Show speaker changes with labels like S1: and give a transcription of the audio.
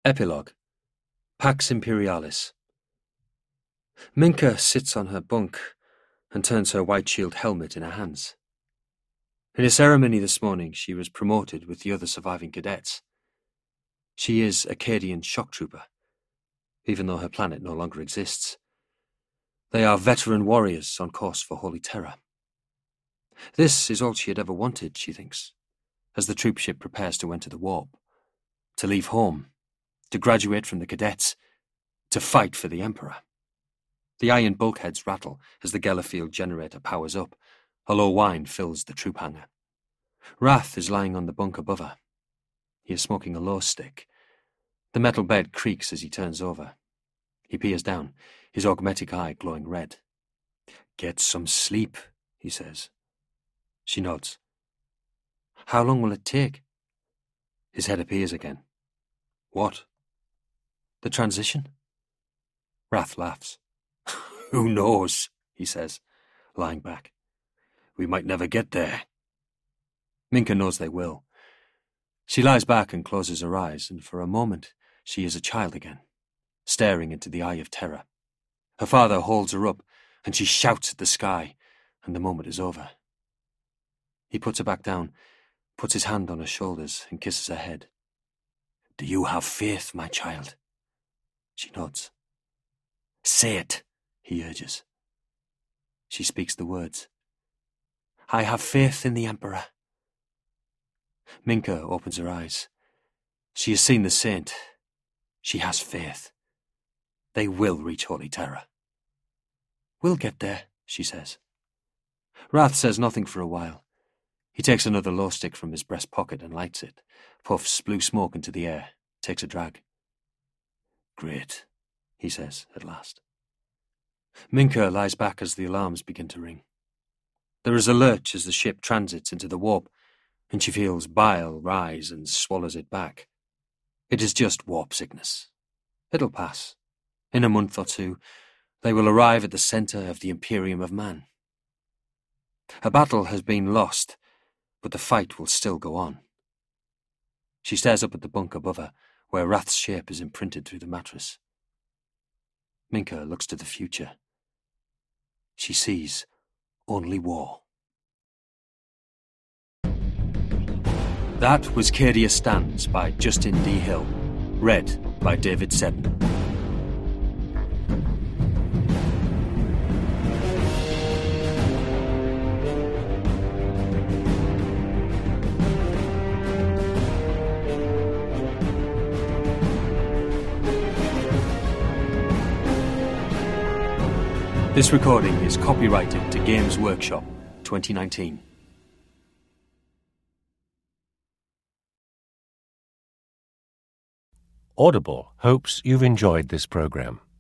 S1: Epilogue. Pax Imperialis. Minka sits on her bunk and turns her white shield helmet in her hands. In a ceremony this morning, she was promoted with the other surviving cadets. She is Acadian shock trooper, even though her planet no longer exists. They are veteran warriors on course for Holy Terror. This is all she had ever wanted, she thinks, as the troopship prepares to enter the warp, to leave home, to graduate from the cadets, to fight for the Emperor. The iron bulkheads rattle as the Gellerfield generator powers up. A low whine fills the troop hangar. Wrath is lying on the bunk above her. He is smoking a low stick. The metal bed creaks as he turns over. He peers down, his augmetic eye glowing red. "Get some sleep," he says. She nods. "How long will it take?" His head appears again. "What?" "The transition?" Wrath laughs. "Who knows?" he says, lying back. "We might never get there." Minka knows they will. She lies back and closes her eyes, and for a moment she is a child again, staring into the eye of terror. Her father holds her up, and she shouts at the sky, and the moment is over. He puts her back down, puts his hand on her shoulders, and kisses her head. "Do you have faith, my child?" She nods. "Say it," he urges. She speaks the words. "I have faith in the Emperor." Minka opens her eyes. She has seen the saint. She has faith. They will reach Holy Terror. "We'll get there," she says. Wrath says nothing for a while. He takes another low stick from his breast pocket and lights it, puffs blue smoke into the air, takes a drag. "Great," he says at last. Minka lies back as the alarms begin to ring. There is a lurch as the ship transits into the warp, and she feels bile rise and swallows it back. It is just warp sickness. It'll pass. In a month or two, they will arrive at the centre of the Imperium of Man. A battle has been lost, but the fight will still go on. She stares up at the bunk above her, where Wrath's shape is imprinted through the mattress. Minka looks to the future. She sees only war. That was Cadia Stands by Justin D. Hill, read by David Seddon. This recording is copyrighted to Games Workshop 2019.
S2: Audible hopes you've enjoyed this program.